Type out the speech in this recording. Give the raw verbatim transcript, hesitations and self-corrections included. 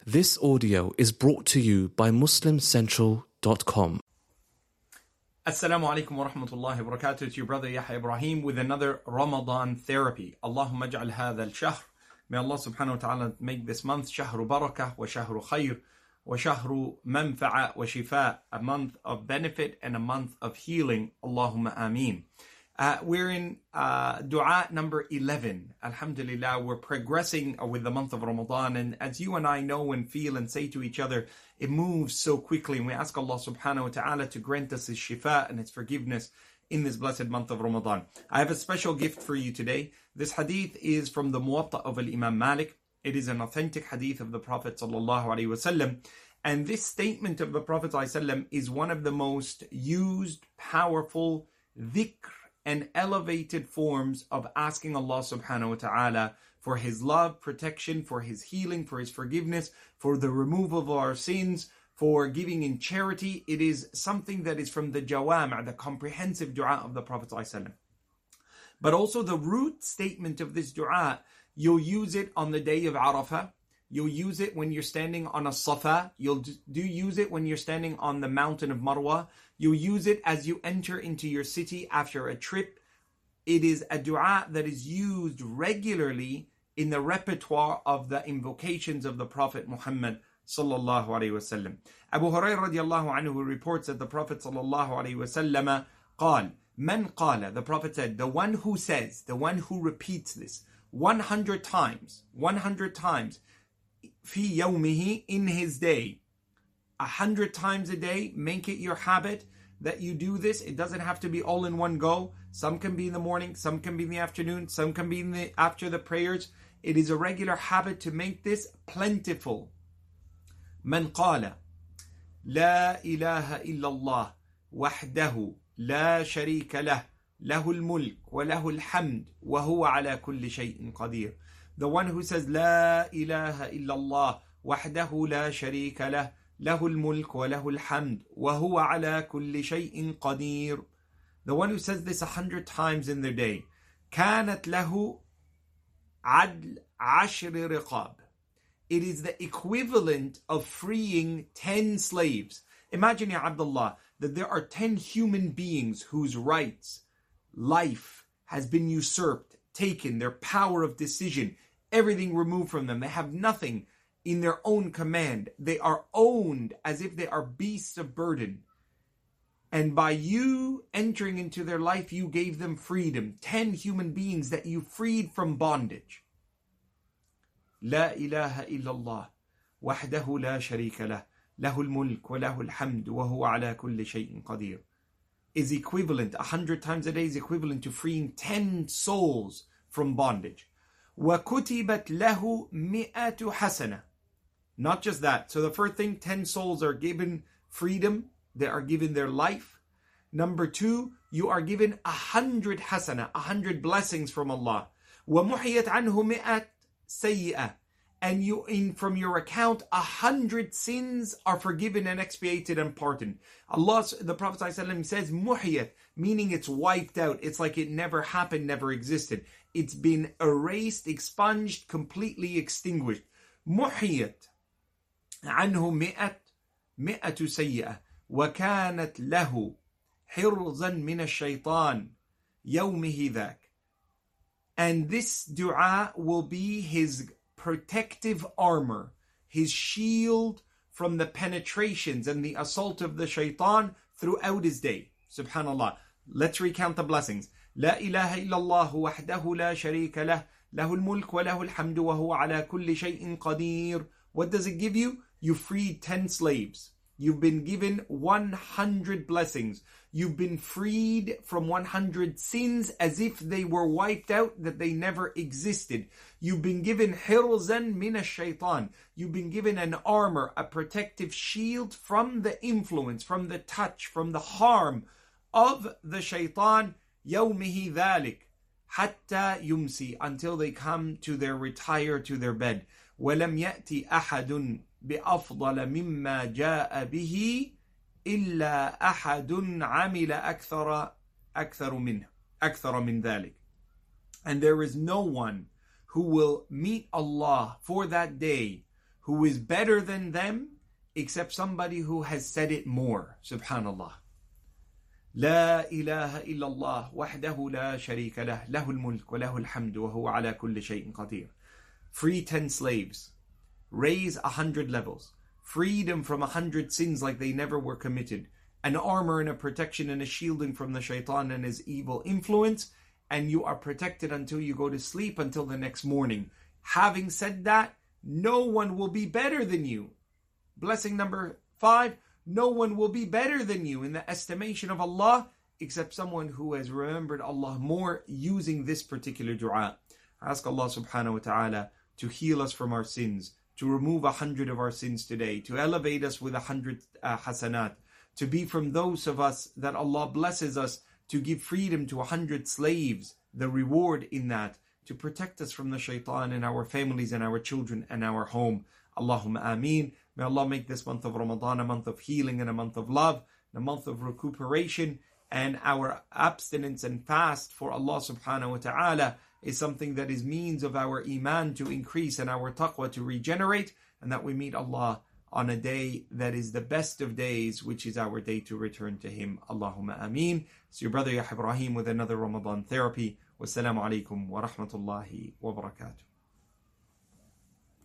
This audio is brought to you by Muslim Central dot com. Assalamu alaikum wa rahmatullahi wa barakatuh. It's your brother Yahya Ibrahim with another Ramadan therapy. Allahumma aj'al hadha al-shahr. May Allah subhanahu wa ta'ala make this month shahru barakah wa shahru khair wa shahru manfa'a wa shifa, a month of benefit and a month of healing. Allahumma ameen. Uh, we're in uh, dua number eleven. Alhamdulillah, we're progressing with the month of Ramadan, and as you and I know and feel and say to each other, it moves so quickly, and we ask Allah subhanahu wa ta'ala to grant us His shifa and His forgiveness in this blessed month of Ramadan. I have a special gift for you today. This hadith is from the Muwatta of Al-Imam Malik. It is an authentic hadith of the Prophet sallallahu alaihi wasallam, and this statement of the Prophet sallallahu alaihi wasallam is one of the most used, powerful dhikr and elevated forms of asking Allah subhanahu wa ta'ala for His love, protection, for His healing, for His forgiveness, for the removal of our sins, for giving in charity. It is something that is from the jawam', the comprehensive dua of the Prophet ﷺ. But also the root statement of this dua, you'll use it on the day of Arafah. You'll use it when you're standing on a Safa. You'll do use it when you're standing on the mountain of Marwa. You'll use it as you enter into your city after a trip. It is a dua that is used regularly in the repertoire of the invocations of the Prophet Muhammad sallallahu alaihi wasallam. Abu Hurairah radiallahu anhu reports that the Prophet sallallahu alaihi wasallam قال, man qala, the Prophet said, the one who says, the one who repeats this one hundred times, one hundred times, fi yawmihi, in his day, a hundred times a day. Make it your habit that you do this. It doesn't have to be all in one go. Some can be in the morning, some can be in the afternoon, some can be in the after the prayers. It is a regular habit to make this plentiful. Man qala la ilaha illallah wahdahu la sharika lah lahul mulk wa lahul hamd wa huwa ala kulli shay'in qadir. The one who says La ilaha illallah wahdahu la sharika lah lahul mulk wa lahul hamd wa huwa ala kulli shay'in qadir. The one who says this a hundred times in their day, kanat lahu adl ashri riqab. It is the equivalent of freeing ten slaves. Imagine, Ya Abdullah, that there are ten human beings whose rights, life has been usurped, taken, their power of decision, everything removed from them. They have nothing in their own command. They are owned as if they are beasts of burden. And by you entering into their life, you gave them freedom. Ten human beings that you freed from bondage. La ilaha illallah wahdahu la sharika lah lahul mulk wa lahul hamd wa huwa ala kulli shay'in qadir is equivalent, a hundred times a day is equivalent to freeing ten souls from bondage. وَكُتِبَتْ لَهُ مِئَةُ حَسَنَةٍ. Not just that. So the first thing, ten souls are given freedom. They are given their life. Number two, you are given a hundred hasana, a hundred blessings from Allah. وَمُحِيَتْ عَنْهُ مِئَةُ سَيِّئَةٍ. And you, in from your account, a hundred sins are forgiven and expiated and pardoned. Allah, the Prophet ﷺ says, muhiyat, meaning it's wiped out. It's like it never happened, never existed. It's been erased, expunged, completely extinguished. Muhiyat anhu mi'at, mi'atu sayyi'ah. وَكَانَتْ لَهُ حِرْزًا مِنَ الشَّيْطَانِ يَوْمِهِ ذَاكَ. And this dua will be his protective armor, his shield from the penetrations and the assault of the shaitan throughout his day. Subhanallah. Let's recount the blessings. La ilaha illallah wahdahu la sharika lah lahul mulk wa lahul hamdu wa huwa ala kulli shay'in qadir. What does it give you? You freed ten slaves. You've been given one hundred blessings. You've been freed from one hundred sins as if they were wiped out, that they never existed. You've been given hirzan min ash-shaytan. You've been given an armor, a protective shield from the influence, from the touch, from the harm of the shaitan. يَوْمِهِ ذَلِكَ حَتَّى يُمْسِي, until they come to their retire to their bed. وَلَمْ يَأْتِ أَحَدٌ بأفضل مما جاء به إلا أحد عمل أكثر أكثر منه أكثر من ذلك. And there is no one who will meet Allah for that day who is better than them except somebody who has said it more. Subhanallah. لا إله إلا الله وحده لا شريك له له الملك وله الحمد وهو على كل شيء قدير. Free ten slaves. Raise a hundred levels. Freedom from a hundred sins like they never were committed. An armor and a protection and a shielding from the shaitan and his evil influence. And you are protected until you go to sleep, until the next morning. Having said that, no one will be better than you. Blessing number five, no one will be better than you in the estimation of Allah except someone who has remembered Allah more using this particular dua. Ask Allah subhanahu wa ta'ala to heal us from our sins, to remove a hundred of our sins today, to elevate us with a hundred uh, hasanat, to be from those of us that Allah blesses us, to give freedom to a hundred slaves, the reward in that, to protect us from the shaitan and our families and our children and our home. Allahumma ameen. May Allah make this month of Ramadan a month of healing and a month of love, a month of recuperation, and our abstinence and fast for Allah subhanahu wa ta'ala is something that is means of our iman to increase and our taqwa to regenerate, and that we meet Allah on a day that is the best of days, which is our day to return to Him. Allahumma ameen. It's your brother Yahya Ibrahim with another Ramadan therapy. Wassalamu alaikum wa rahmatullahi wa barakatuh.